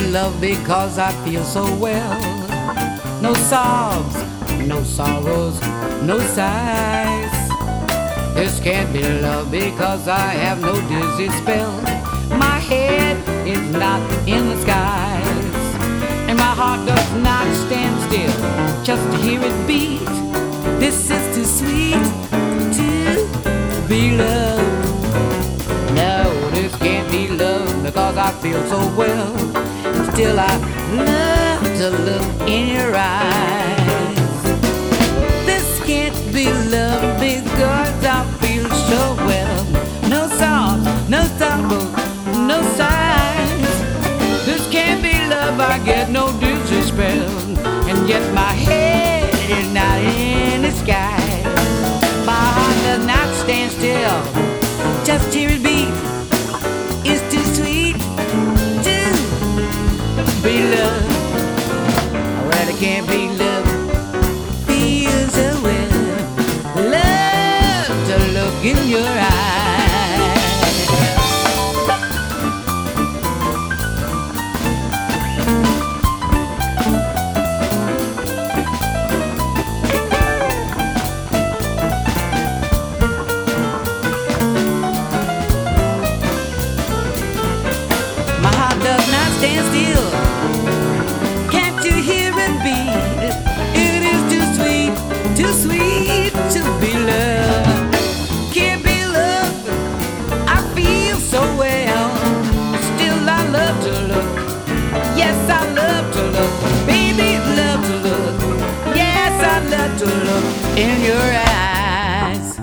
love because I feel so well. No sobs, no sorrows, no sighs. This can't be love because I have no dizzy spell. My head is not in the skies, and my heart does not stand still just to hear it beat. This is too sweet to be loved. No, this can't be love because I feel so well. Still I love to look in your eyes. This can't be love because I feel so well. No sobs, no sorrows, no sighs. This can't be love, I get no dizzy spell. And yet my head is not in the sky. My heart does not stand still, just hear it beat. It's too sweet to be loved. Well, it can't be love, feels so well. Love to look in your eyes. My heart does not stand still. Can't you hear it beat? It is too sweet to be loved. Can't be loved, I feel so well. Still I love to look. Yes, I love to look. Baby, love to look. Yes, I love to look in your eyes.